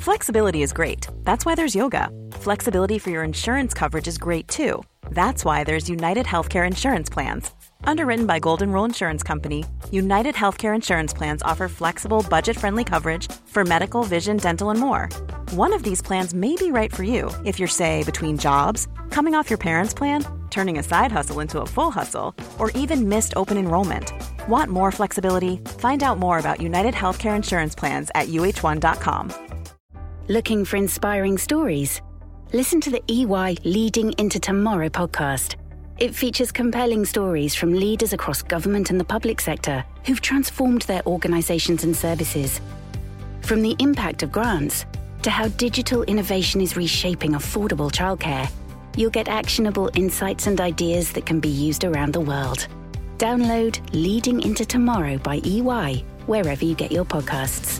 Flexibility is great. That's why there's yoga. Flexibility for your insurance coverage is great too. That's why there's United Healthcare Insurance Plans. Underwritten by Golden Rule Insurance Company, United Healthcare Insurance Plans offer flexible, budget-friendly coverage for medical, vision, dental, and more. One of these plans may be right for you if you're, say, between jobs, coming off your parents' plan, turning a side hustle into a full hustle, or even missed open enrollment. Want more flexibility? Find out more about United Healthcare Insurance Plans at uh1.com. Looking for inspiring stories? Listen to the EY Leading into Tomorrow podcast. It features compelling stories from leaders across government and the public sector who've transformed their organizations and services. From the impact of grants to how digital innovation is reshaping affordable childcare, you'll get actionable insights and ideas that can be used around the world. Download Leading into Tomorrow by EY wherever you get your podcasts.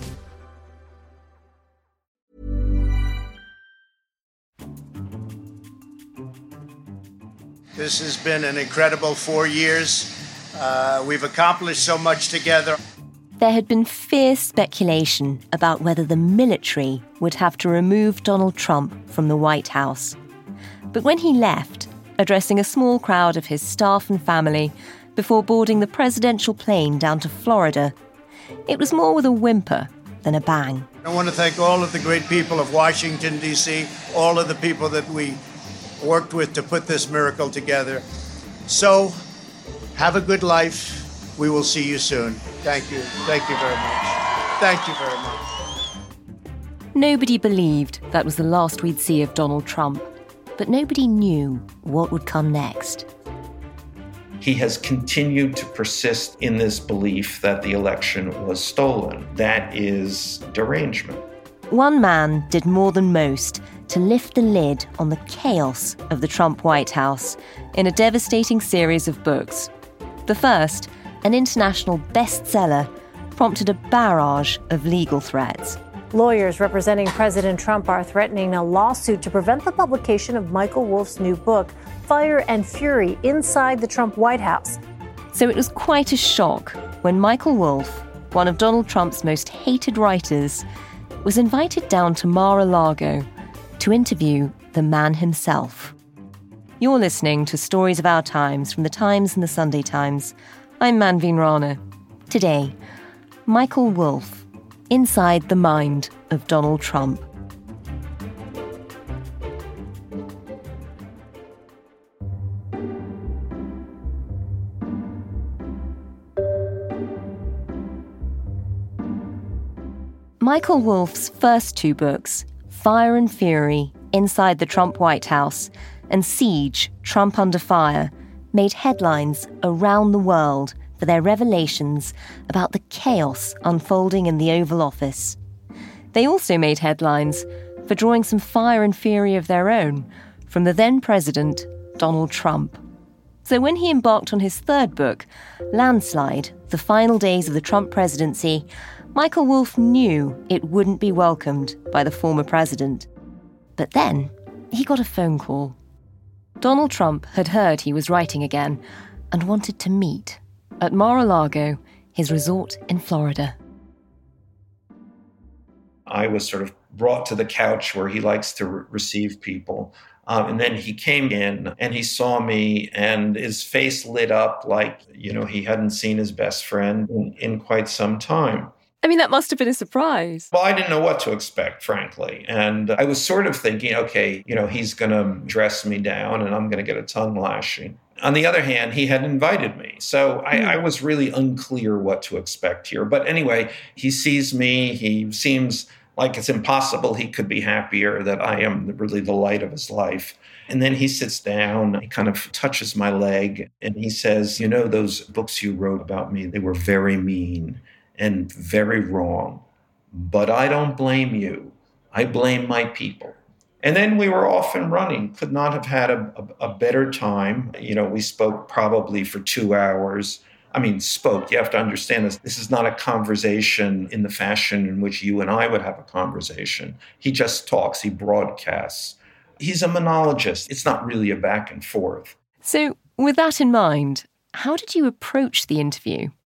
This has been an incredible 4 years. We've accomplished so much together. There had been fierce speculation about whether the military would have to remove Donald Trump from the White House. But when he left, addressing a small crowd of his staff and family before boarding the presidential plane down to Florida, it was more with a whimper than a bang. I want to thank all of the great people of Washington, D.C., all of the people that we worked with to put this miracle together. So, have a good life. We will see you soon. Thank you. Thank you very much. Thank you very much. Nobody believed that was the last we'd see of Donald Trump, but nobody knew what would come next. He has continued to persist in this belief that the election was stolen. That is derangement. One man did more than most to lift the lid on the chaos of the Trump White House in a devastating series of books. The first, an international bestseller, prompted a barrage of legal threats. Lawyers representing President Trump are threatening a lawsuit to prevent the publication of Michael Wolff's new book, Fire and Fury, Inside the Trump White House. So it was quite a shock when Michael Wolff, one of Donald Trump's most hated writers, was invited down to Mar-a-Lago to interview the man himself. You're listening to Stories of Our Times from The Times and The Sunday Times. I'm Manveen Rana. Today, Michael Wolff, inside the mind of Donald Trump. Michael Wolff's first two books, Fire and Fury, Inside the Trump White House, and Siege, Trump Under Fire, made headlines around the world for their revelations about the chaos unfolding in the Oval Office. They also made headlines for drawing some fire and fury of their own from the then president, Donald Trump. So when he embarked on his third book, Landslide, The Final Days of the Trump Presidency, Michael Wolff knew it wouldn't be welcomed by the former president. But then he got a phone call. Donald Trump had heard he was writing again and wanted to meet at Mar-a-Lago, his resort in Florida. I was sort of brought to the couch where he likes to receive people. And then he came in and he saw me and his face lit up like, he hadn't seen his best friend in quite some time. I mean, that must have been a surprise. Well, I didn't know what to expect, frankly. And I was sort of thinking, okay, he's going to dress me down and I'm going to get a tongue lashing. On the other hand, he had invited me. So I was really unclear what to expect here. But anyway, he sees me. He seems like it's impossible he could be happier that I am really the light of his life. And then he sits down, he kind of touches my leg, and he says, those books you wrote about me, they were very mean and very wrong. But I don't blame you. I blame my people. And then we were off and running. Could not have had a better time. We spoke probably for 2 hours. You have to understand this. This is not a conversation in the fashion in which you and I would have a conversation. He just talks, he broadcasts. He's a monologist. It's not really a back and forth. So with that in mind, how did you approach the interview?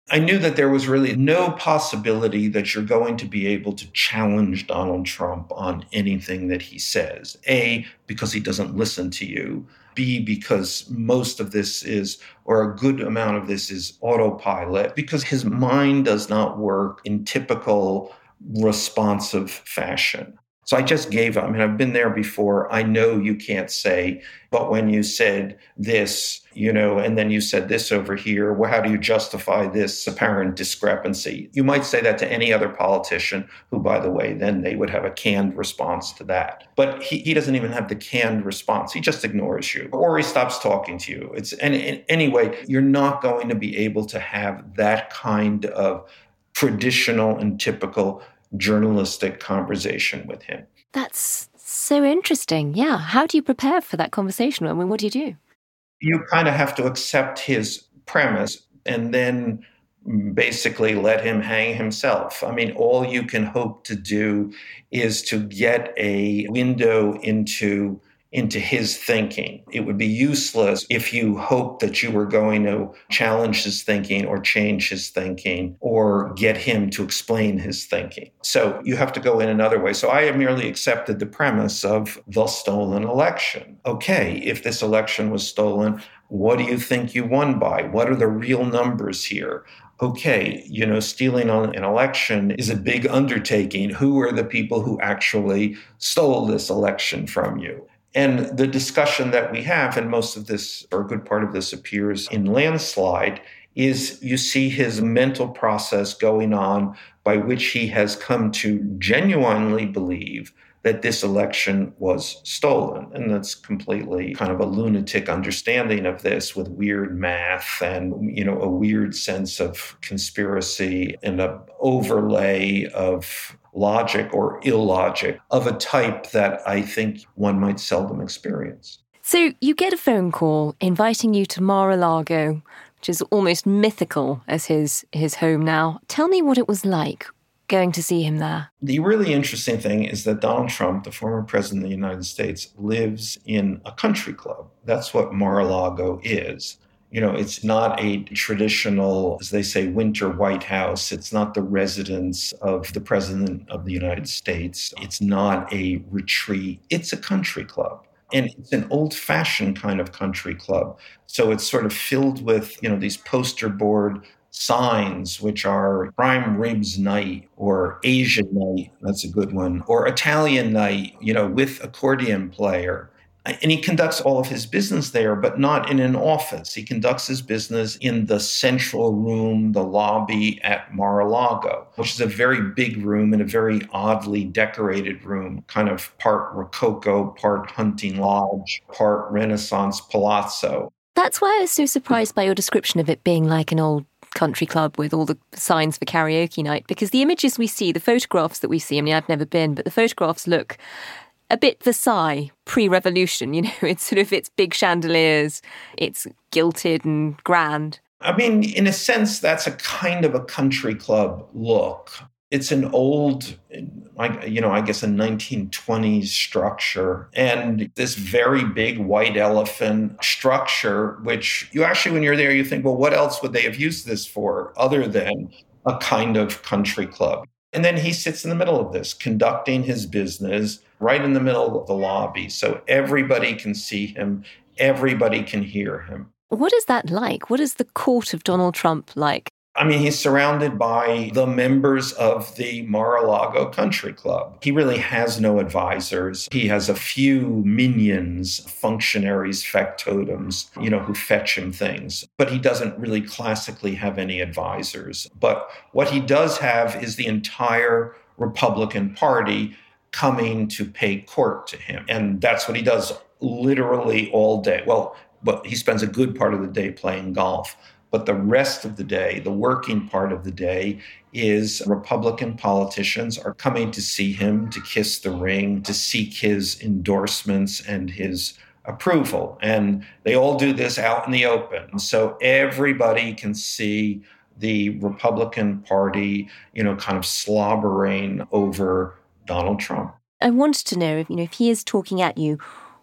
I knew that there was really no possibility that you're going to be able to challenge Donald Trump on anything that he says. A, because he doesn't listen to you. B, because most of this is, or a good amount of this is autopilot, because his mind does not work in typical responsive fashion. So I just gave up. I mean, I've been there before. I know you can't say, but when you said this, and then you said this over here, well, how do you justify this apparent discrepancy? You might say that to any other politician who, by the way, then they would have a canned response to that. But he doesn't even have the canned response. He just ignores you or he stops talking to you. Anyway, you're not going to be able to have that kind of traditional and typical journalistic conversation with him. That's so interesting. Yeah. How do you prepare for that conversation? I mean, what do you do? You kind of have to accept his premise and then basically let him hang himself. I mean, all you can hope to do is to get a window into his thinking. It would be useless if you hoped that you were going to challenge his thinking or change his thinking or get him to explain his thinking. So you have to go in another way. So I merely accepted the premise of the stolen election. Okay, if this election was stolen, what do you think you won by? What are the real numbers here? Okay, stealing on an election is a big undertaking. Who are the people who actually stole this election from you? And the discussion that we have, and most of this, or a good part of this appears in Landslide, is you see his mental process going on by which he has come to genuinely believe that this election was stolen. And that's completely kind of a lunatic understanding of this with weird math and, a weird sense of conspiracy and an overlay of logic or illogic of a type that I think one might seldom experience. So you get a phone call inviting you to Mar-a-Lago, which is almost mythical as his home now. Tell me what it was like going to see him there. The really interesting thing is that Donald Trump, the former president of the United States, lives in a country club. That's what Mar-a-Lago is. It's not a traditional, as they say, winter White House. It's not the residence of the President of the United States. It's not a retreat. It's a country club. And it's an old-fashioned kind of country club. So it's sort of filled with, these poster board signs, which are prime ribs night or Asian night, that's a good one, or Italian night, with accordion player. And he conducts all of his business there, but not in an office. He conducts his business in the central room, the lobby at Mar-a-Lago, which is a very big room and a very oddly decorated room, kind of part Rococo, part hunting lodge, part Renaissance palazzo. That's why I was so surprised by your description of it being like an old country club with all the signs for karaoke night, because the images we see, the photographs that we see, I mean, I've never been, but the photographs look a bit Versailles pre-revolution, it's big chandeliers, it's gilded and grand. I mean, in a sense, that's a kind of a country club look. It's an old, I guess a 1920s structure and this very big white elephant structure, which you actually, when you're there, you think, well, what else would they have used this for other than a kind of country club? And then he sits in the middle of this, conducting his business right in the middle of the lobby. So everybody can see him, everybody can hear him. What is that like? What is the court of Donald Trump like? I mean, he's surrounded by the members of the Mar-a-Lago Country Club. He really has no advisors. He has a few minions, functionaries, factotums, who fetch him things. But he doesn't really classically have any advisors. But what he does have is the entire Republican Party coming to pay court to him. And that's what he does literally all day. Well, but he spends a good part of the day playing golf. But the rest of the day, the working part of the day, is Republican politicians are coming to see him, to kiss the ring, to seek his endorsements and his approval. And they all do this out in the open. So everybody can see the Republican Party, kind of slobbering over Donald Trump. I wanted to know if he is talking at you,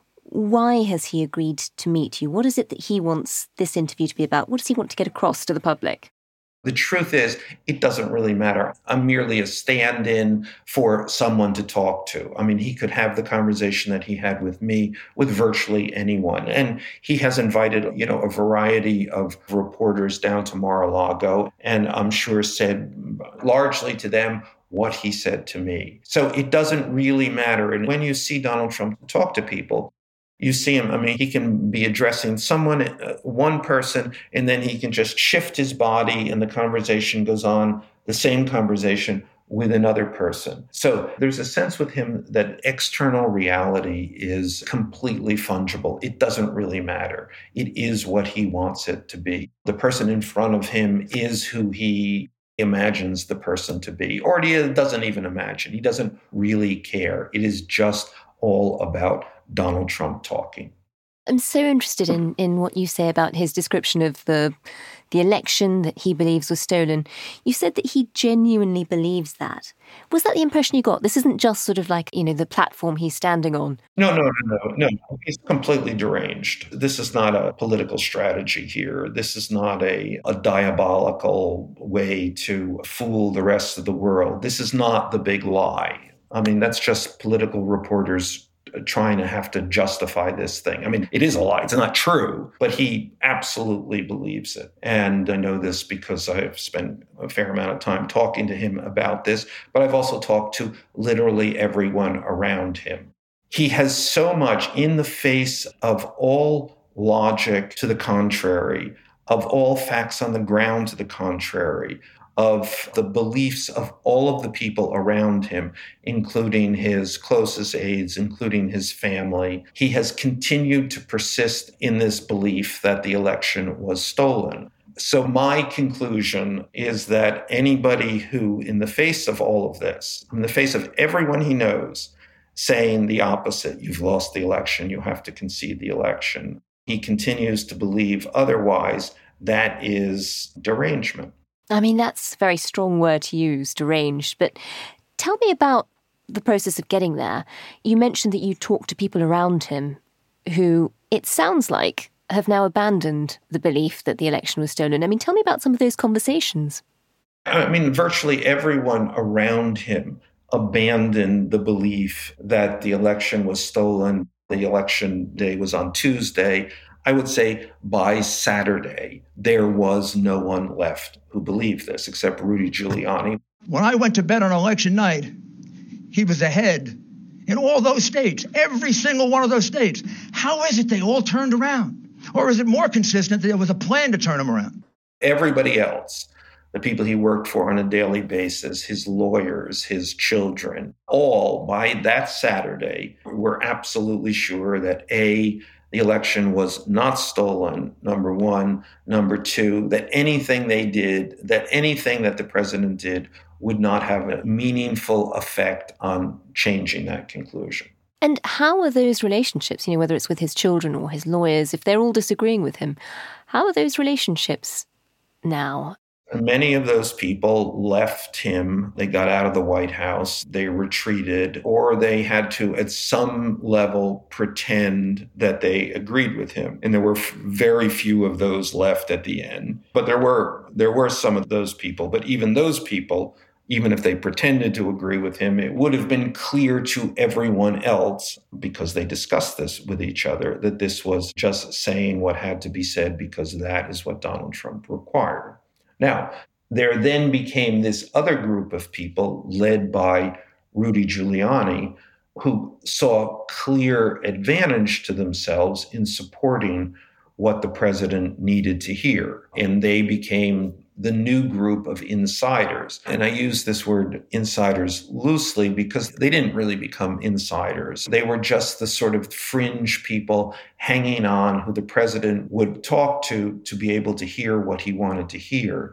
why has he agreed to meet you? What is it that he wants this interview to be about? What does he want to get across to the public? The truth is, it doesn't really matter. I'm merely a stand-in for someone to talk to. I mean, he could have the conversation that he had with me with virtually anyone. And he has invited, a variety of reporters down to Mar-a-Lago, and I'm sure said largely to them what he said to me. So it doesn't really matter. And when you see Donald Trump talk to people, you see him, he can be addressing someone, one person, and then he can just shift his body and the conversation goes on, the same conversation with another person. So there's a sense with him that external reality is completely fungible. It doesn't really matter. It is what he wants it to be. The person in front of him is who he imagines the person to be, or he doesn't even imagine. He doesn't really care. It is just all about Donald Trump talking. I'm so interested in what you say about his description of the election that he believes was stolen. You said that he genuinely believes that. Was that the impression you got? This isn't just sort of like, the platform he's standing on. No. He's completely deranged. This is not a political strategy here. This is not a diabolical way to fool the rest of the world. This is not the big lie. That's just political reporters trying to have to justify this thing. It is a lie. It's not true, but he absolutely believes it. And I know this because I've spent a fair amount of time talking to him about this, but I've also talked to literally everyone around him. He has so much in the face of all logic to the contrary, of all facts on the ground to the contrary, of the beliefs of all of the people around him, including his closest aides, including his family. He has continued to persist in this belief that the election was stolen. So my conclusion is that anybody who, in the face of all of this, in the face of everyone he knows, saying the opposite, you've lost the election, you have to concede the election, he continues to believe otherwise, that is derangement. That's a very strong word to use, deranged. But tell me about the process of getting there. You mentioned that you talked to people around him who, it sounds like, have now abandoned the belief that the election was stolen. Tell me about some of those conversations. Virtually everyone around him abandoned the belief that the election was stolen. The election day was on Tuesday. I would say by Saturday, there was no one left who believed this except Rudy Giuliani. When I went to bed on election night, he was ahead in all those states, every single one of those states. How is it they all turned around? Or is it more consistent that there was a plan to turn them around? Everybody else, the people he worked for on a daily basis, his lawyers, his children, all by that Saturday were absolutely sure that the election was not stolen, number one. Number two, that anything they did, that anything that the president did would not have a meaningful effect on changing that conclusion. And how are those relationships, whether it's with his children or his lawyers, if they're all disagreeing with him, how are those relationships now? Many of those people left him. They got out of the White House, they retreated, or they had to, at some level, pretend that they agreed with him. And there were very few of those left at the end. But there were some of those people. But even those people, even if they pretended to agree with him, it would have been clear to everyone else, because they discussed this with each other, that this was just saying what had to be said because that is what Donald Trump required. Now, there then became this other group of people led by Rudy Giuliani who saw clear advantage to themselves in supporting what the president needed to hear. And they became the new group of insiders. And I use this word insiders loosely because they didn't really become insiders. They were just the sort of fringe people hanging on who the president would talk to be able to hear what he wanted to hear.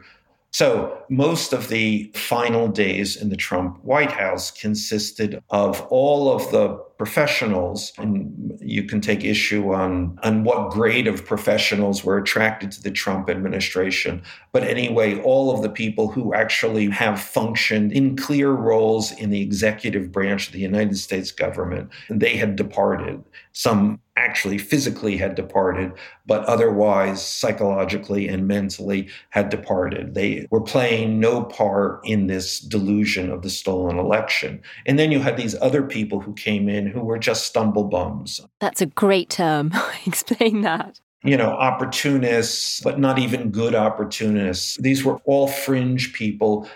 So most of the final days in the Trump White House consisted of all of the professionals, and you can take issue on what grade of professionals were attracted to the Trump administration. But anyway, all of the people who actually have functioned in clear roles in the executive branch of the United States government, they had departed. Some actually physically had departed, but otherwise psychologically and mentally had departed. They were playing no part in this delusion of the stolen election. And then you had these other people who came in who were just stumblebums. That's a great term. Explain that. Opportunists, but not even good opportunists. These were all fringe people,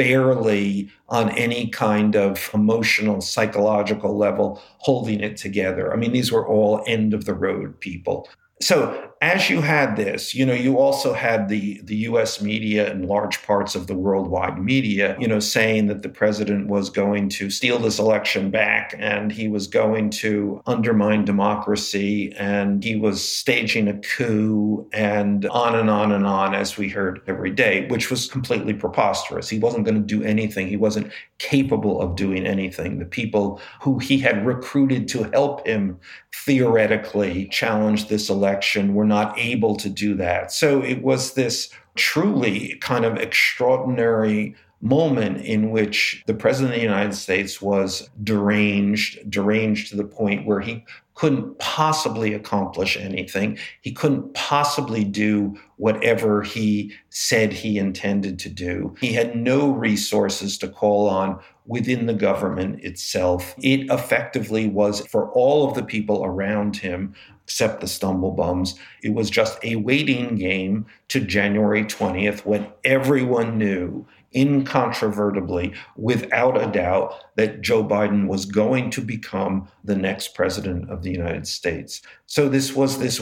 barely on any kind of emotional, psychological level, holding it together. I mean, these were all end of the road people. So as you had this, you also had the U.S. media and large parts of the worldwide media, saying that the president was going to steal this election back and he was going to undermine democracy and he was staging a coup and on and on and on, as we heard every day, which was completely preposterous. He wasn't going to do anything. He wasn't capable of doing anything. The people who he had recruited to help him theoretically challenge this election were not able to do that. So it was this truly kind of extraordinary moment in which the president of the United States was deranged to the point where he couldn't possibly accomplish anything. He couldn't possibly do whatever he said he intended to do. He had no resources to call on within the government itself. It effectively was, for all of the people around him, except the stumblebums, it was just a waiting game to January 20th when everyone knew incontrovertibly, without a doubt, that Joe Biden was going to become the next president of the United States. So this was this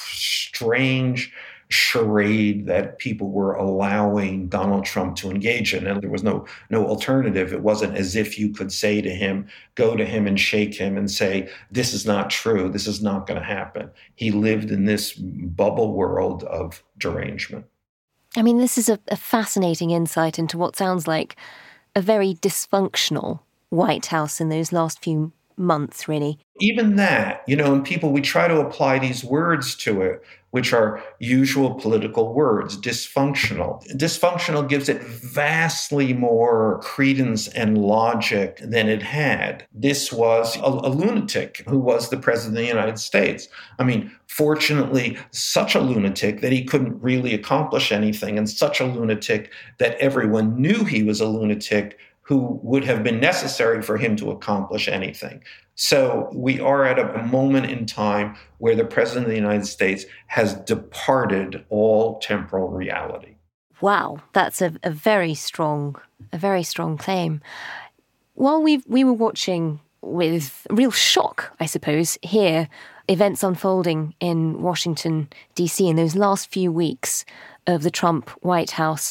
strange charade that people were allowing Donald Trump to engage in. And there was no alternative. It wasn't as if you could say to him, go to him and shake him and say, this is not true. This is not going to happen. He lived in this bubble world of derangement. I mean, this is a fascinating insight into what sounds like a very dysfunctional White House in those last few months, really. Even that, and people, we try to apply these words to it, which are usual political words, dysfunctional. Dysfunctional gives it vastly more credence and logic than it had. This was a lunatic who was the president of the United States. I mean, fortunately, such a lunatic that he couldn't really accomplish anything, and such a lunatic that everyone knew he was a lunatic who would have been necessary for him to accomplish anything. So we are at a moment in time where the president of the United States has departed all temporal reality. Wow, that's a very strong claim. While we were watching with real shock, I suppose, here, events unfolding in Washington, D.C. in those last few weeks of the Trump White House,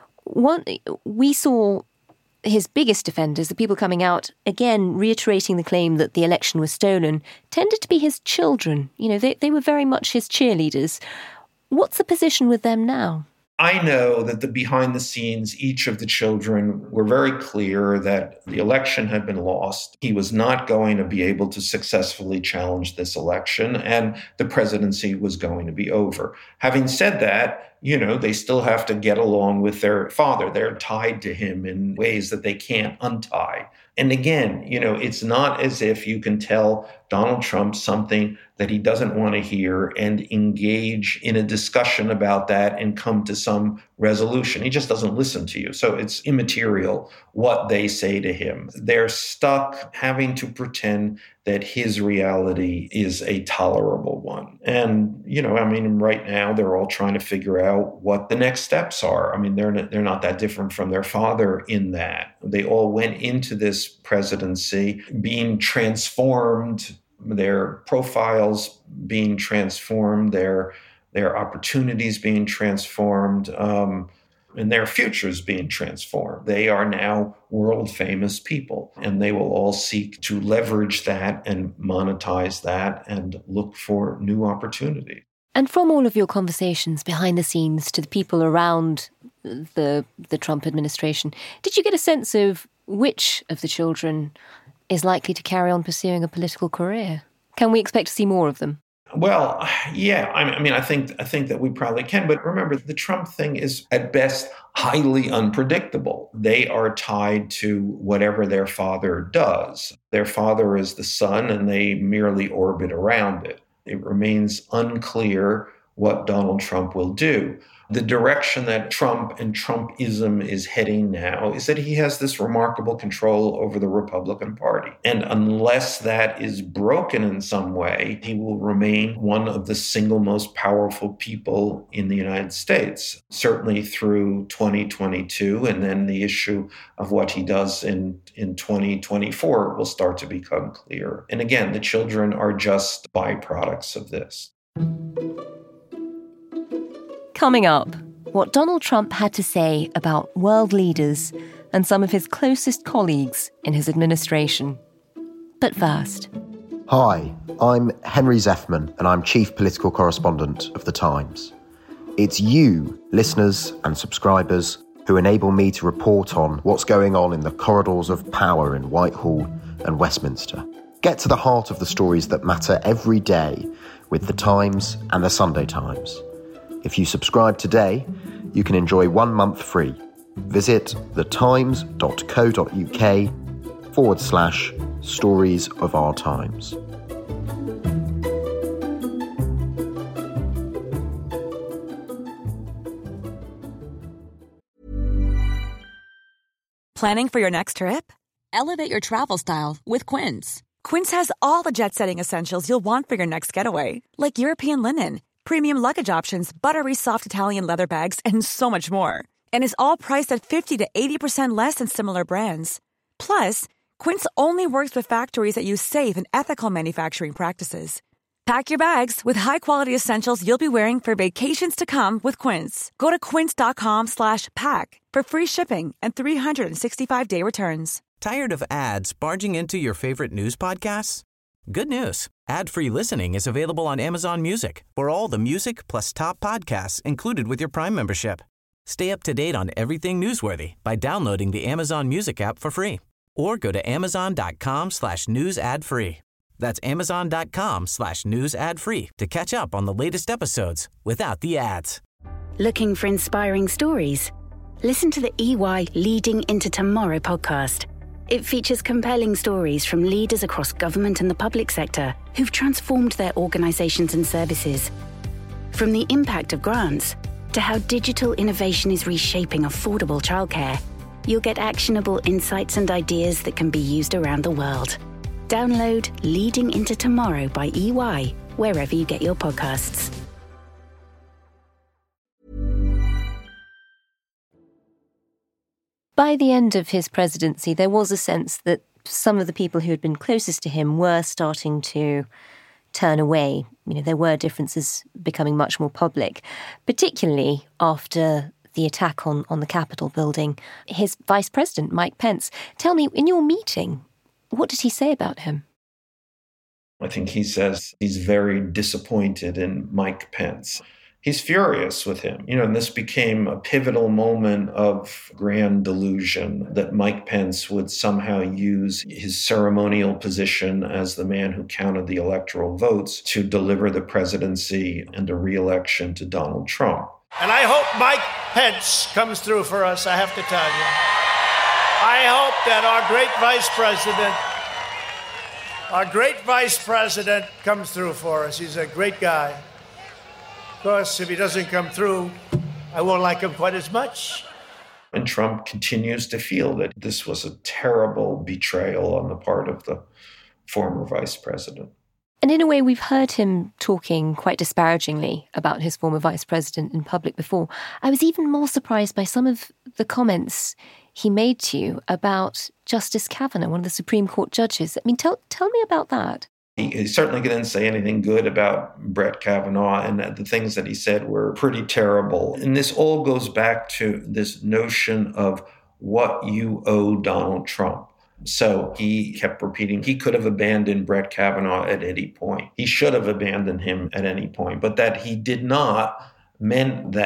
we saw his biggest defenders, the people coming out, again, reiterating the claim that the election was stolen, tended to be his children. They were very much his cheerleaders. What's the position with them now? I know that behind the scenes, each of the children were very clear that the election had been lost. He was not going to be able to successfully challenge this election, and the presidency was going to be over. Having said that, they still have to get along with their father. They're tied to him in ways that they can't untie. And again, it's not as if you can tell Donald Trump something that he doesn't want to hear and engage in a discussion about that and come to some resolution. He just doesn't listen to you. So it's immaterial what they say to him. They're stuck having to pretend that his reality is a tolerable one. And, right now they're all trying to figure out what the next steps are. I mean, they're not that different from their father in that. They all went into this presidency being transformed, their profiles being transformed, their opportunities being transformed, and their futures being transformed. They are now world famous people, and they will all seek to leverage that and monetize that and look for new opportunities. And from all of your conversations behind the scenes to the people around the Trump administration, did you get a sense of which of the children is likely to carry on pursuing a political career. Can we expect to see more of them? Well, yeah, I think that we probably can. But remember, the Trump thing is at best highly unpredictable. They are tied to whatever their father does. Their father is the sun, and they merely orbit around it. It remains unclear what Donald Trump will do. The direction that Trump and Trumpism is heading now is that he has this remarkable control over the Republican Party. And unless that is broken in some way, he will remain one of the single most powerful people in the United States, certainly through 2022. And then the issue of what he does in 2024 will start to become clear. And again, the children are just byproducts of this. Coming up, what Donald Trump had to say about world leaders and some of his closest colleagues in his administration. But first. Hi, I'm Henry Zeffman, and I'm Chief Political Correspondent of The Times. It's you, listeners and subscribers, who enable me to report on what's going on in the corridors of power in Whitehall and Westminster. Get to the heart of the stories that matter every day with The Times and The Sunday Times. If you subscribe today, you can enjoy 1 month free. Visit thetimes.co.uk/stories of our times. Planning for your next trip? Elevate your travel style with Quince. Quince has all the jet-setting essentials you'll want for your next getaway, like European linen, premium luggage options, buttery soft Italian leather bags, and so much more. And is all priced at 50 to 80% less than similar brands. Plus, Quince only works with factories that use safe and ethical manufacturing practices. Pack your bags with high-quality essentials you'll be wearing for vacations to come with Quince. Go to quince.com/pack for free shipping and 365-day returns. Tired of ads barging into your favorite news podcasts? Good news. Ad-free listening is available on Amazon Music for all the music plus top podcasts included with your Prime membership. Stay up to date on everything newsworthy by downloading the Amazon Music app for free or go to amazon.com/news ad free. That's amazon.com/news ad free to catch up on the latest episodes without the ads. Looking for inspiring stories? Listen to the EY Leading into Tomorrow podcast. It features compelling stories from leaders across government and the public sector who've transformed their organizations and services. From the impact of grants to how digital innovation is reshaping affordable childcare, you'll get actionable insights and ideas that can be used around the world. Download Leading into Tomorrow by EY wherever you get your podcasts. By the end of his presidency, there was a sense that some of the people who had been closest to him were starting to turn away. You know, there were differences becoming much more public, particularly after the attack on the Capitol building. His vice president, Mike Pence, tell me, in your meeting, what did he say about him? I think he says he's very disappointed in Mike Pence. He's furious with him. And this became a pivotal moment of grand delusion that Mike Pence would somehow use his ceremonial position as the man who counted the electoral votes to deliver the presidency and a re-election to Donald Trump. And I hope Mike Pence comes through for us, I have to tell you. I hope that our great vice president comes through for us. He's a great guy. Of course, if he doesn't come through, I won't like him quite as much. And Trump continues to feel that this was a terrible betrayal on the part of the former vice president. And in a way, we've heard him talking quite disparagingly about his former vice president in public before. I was even more surprised by some of the comments he made to you about Justice Kavanaugh, one of the Supreme Court judges. I mean, tell me about that. He certainly didn't say anything good about Brett Kavanaugh, and the things that he said were pretty terrible. And this all goes back to this notion of what you owe Donald Trump. So he kept repeating he could have abandoned Brett Kavanaugh at any point. He should have abandoned him at any point. But that he did not meant that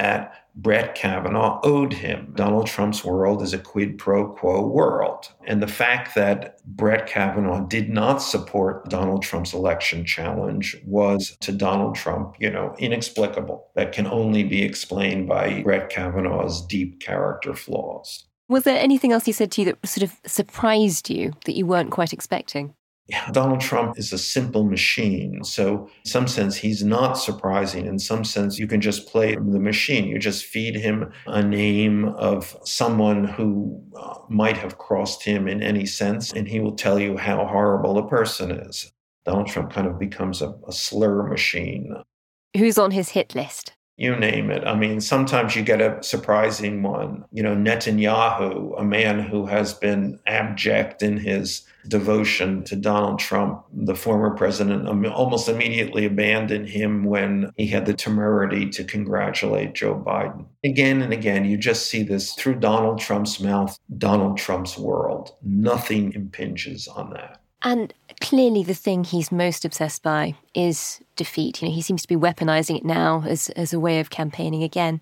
Brett Kavanaugh owed him. Donald Trump's world is a quid pro quo world. And the fact that Brett Kavanaugh did not support Donald Trump's election challenge was, to Donald Trump, inexplicable. That can only be explained by Brett Kavanaugh's deep character flaws. Was there anything else he said to you that sort of surprised you that you weren't quite expecting? Donald Trump is a simple machine. So in some sense, he's not surprising. In some sense, you can just play the machine. You just feed him a name of someone who might have crossed him in any sense, and he will tell you how horrible a person is. Donald Trump kind of becomes a slur machine. Who's on his hit list? You name it. I mean, sometimes you get a surprising one. Netanyahu, a man who has been abject in his devotion to Donald Trump, the former president, almost immediately abandoned him when he had the temerity to congratulate Joe Biden. Again and again, you just see this through Donald Trump's mouth, Donald Trump's world. Nothing impinges on that. And clearly the thing he's most obsessed by is defeat. He seems to be weaponizing it now as a way of campaigning again.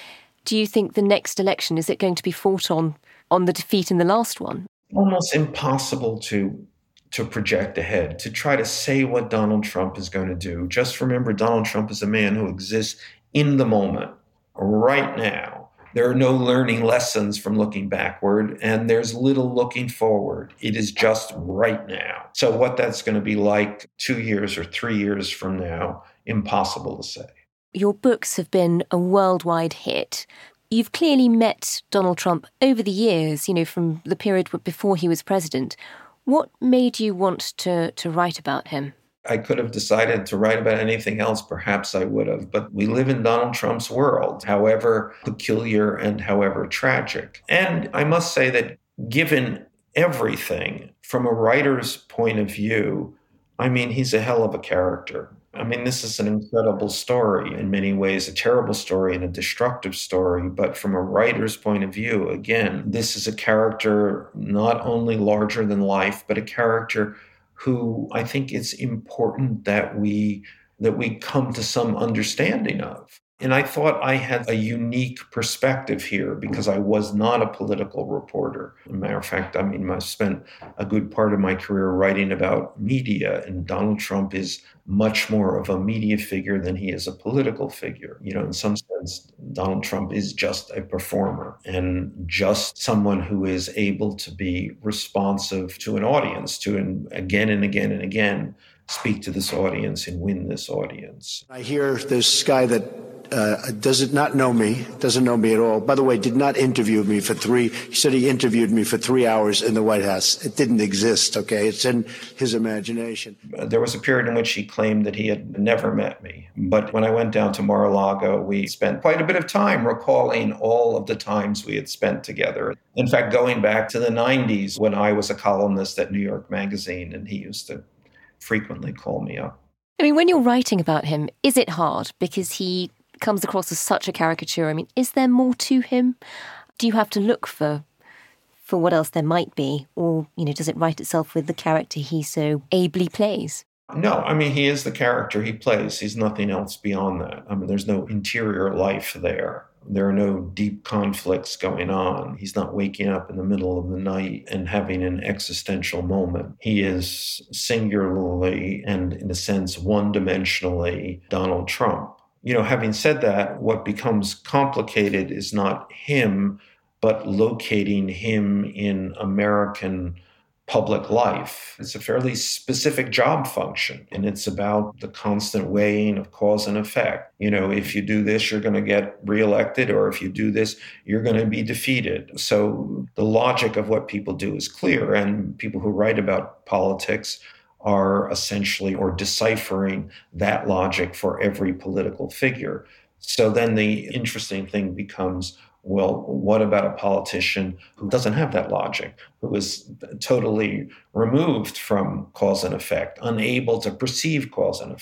Do you think the next election, is it going to be fought on the defeat in the last one? Almost impossible to project ahead, to try to say what Donald Trump is going to do. Just remember, Donald Trump is a man who exists in the moment, right now. There are no learning lessons from looking backward, and there's little looking forward. It is just right now. So what that's going to be like 2 years or 3 years from now, impossible to say. Your books have been a worldwide hit. You've clearly met Donald Trump over the years, from the period before he was president. What made you want to write about him? I could have decided to write about anything else. Perhaps I would have. But we live in Donald Trump's world, however peculiar and however tragic. And I must say that given everything, from a writer's point of view, he's a hell of a character. This is an incredible story in many ways, a terrible story and a destructive story. But from a writer's point of view, again, this is a character not only larger than life, but a character who I think it's important that we come to some understanding of. And I thought I had a unique perspective here because I was not a political reporter. As a matter of fact, I spent a good part of my career writing about media, and Donald Trump is much more of a media figure than he is a political figure. In some sense, Donald Trump is just a performer and just someone who is able to be responsive to an audience, to again and again and again speak to this audience and win this audience. I hear this guy that doesn't know me at all. By the way, did not interview me he said he interviewed me for 3 hours in the White House. It didn't exist, okay? It's in his imagination. There was a period in which he claimed that he had never met me. But when I went down to Mar-a-Lago, we spent quite a bit of time recalling all of the times we had spent together. In fact, going back to the 90s when I was a columnist at New York Magazine, and he used to frequently call me up. When you're writing about him, is it hard? Because he comes across as such a caricature. Is there more to him? Do you have to look for what else there might be? Or, does it write itself with the character he so ably plays? No, he is the character he plays. He's nothing else beyond that. There's no interior life there. There are no deep conflicts going on. He's not waking up in the middle of the night and having an existential moment. He is singularly and, in a sense, one-dimensionally Donald Trump. Having said that, what becomes complicated is not him, but locating him in American public life. It's a fairly specific job function, and it's about the constant weighing of cause and effect. If you do this, you're going to get reelected, or if you do this, you're going to be defeated. So the logic of what people do is clear, and people who write about politics are essentially or deciphering that logic for every political figure. So then the interesting thing becomes, well, what about a politician who doesn't have that logic, who is totally removed from cause and effect, unable to perceive cause and effect?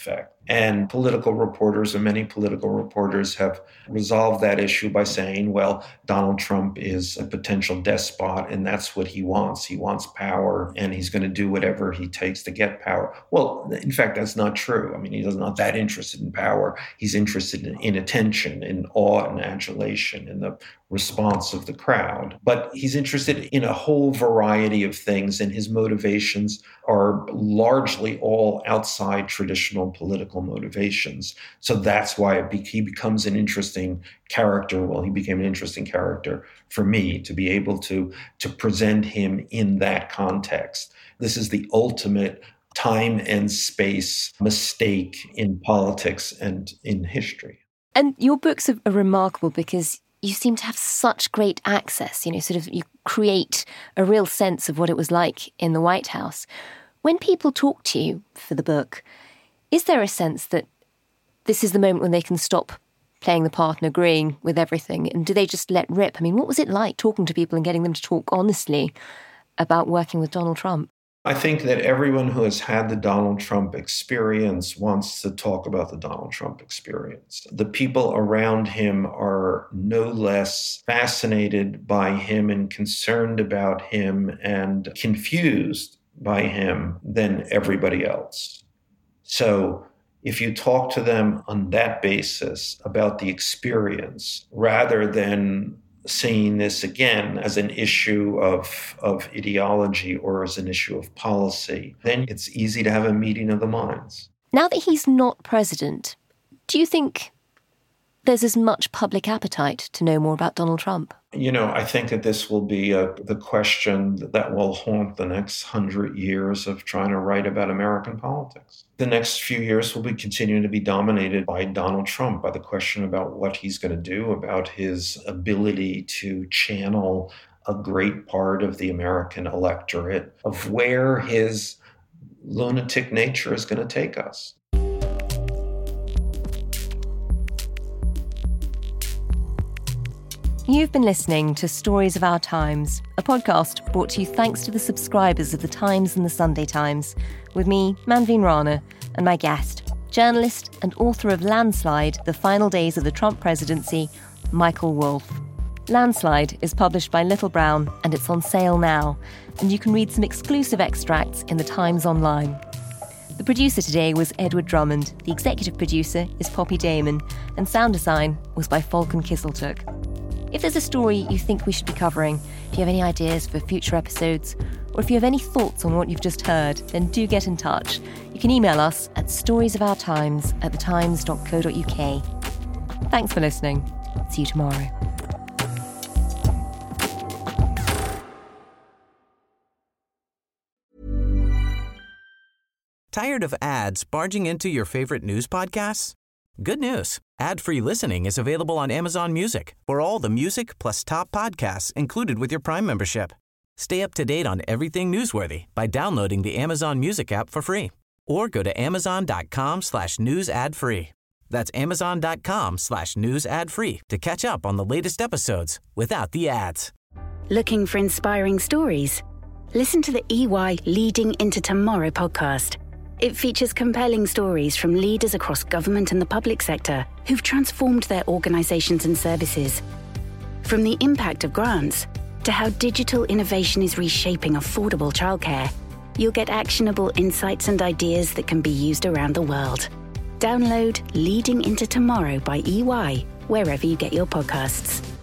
And political reporters, and many political reporters, have resolved that issue by saying, well, Donald Trump is a potential despot, and that's what he wants. He wants power, and he's going to do whatever he takes to get power. Well, in fact, that's not true. I mean, he's not that interested in power. He's interested in attention, in awe and adulation, in the response of the crowd. But he's interested in a whole variety of things, and his motivations are largely all outside traditional political motivations. So that's why he becomes an interesting character. Well, he became an interesting character for me to be able to present him in that context. This is the ultimate time and space mistake in politics and in history. And your books are remarkable because you seem to have such great access, you create a real sense of what it was like in the White House. When people talk to you for the book, is there a sense that this is the moment when they can stop playing the part and agreeing with everything? And do they just let rip? I mean, what was it like talking to people and getting them to talk honestly about working with Donald Trump? I think that everyone who has had the Donald Trump experience wants to talk about the Donald Trump experience. The people around him are no less fascinated by him and concerned about him and confused by him than everybody else. So if you talk to them on that basis about the experience, rather than seeing this again as an issue of ideology or as an issue of policy, then it's easy to have a meeting of the minds. Now that he's not president, do you think there's as much public appetite to know more about Donald Trump? I think that this will be the question that will haunt the next 100 years of trying to write about American politics. The next few years will be continuing to be dominated by Donald Trump, by the question about what he's going to do, about his ability to channel a great part of the American electorate, of where his lunatic nature is going to take us. You've been listening to Stories of Our Times, a podcast brought to you thanks to the subscribers of The Times and The Sunday Times, with me, Manveen Rana, and my guest, journalist and author of Landslide, The Final Days of the Trump Presidency, Michael Wolff. Landslide is published by Little Brown, and it's on sale now, and you can read some exclusive extracts in The Times online. The producer today was Edward Drummond, the executive producer is Poppy Damon, and sound design was by Falcon Kisseltook. If there's a story you think we should be covering, if you have any ideas for future episodes, or if you have any thoughts on what you've just heard, then do get in touch. You can email us at storiesofourtimes@thetimes.co.uk. Thanks for listening. See you tomorrow. Tired of ads barging into your favorite news podcasts? Good news. Ad-free listening is available on Amazon Music for all the music plus top podcasts included with your Prime membership. Stay up to date on everything newsworthy by downloading the Amazon Music app for free or go to amazon.com/news ad free. That's amazon.com/news ad free to catch up on the latest episodes without the ads. Looking for inspiring stories? Listen to the EY Leading into Tomorrow podcast. It features compelling stories from leaders across government and the public sector who've transformed their organizations and services. From the impact of grants to how digital innovation is reshaping affordable childcare, you'll get actionable insights and ideas that can be used around the world. Download Leading into Tomorrow by EY wherever you get your podcasts.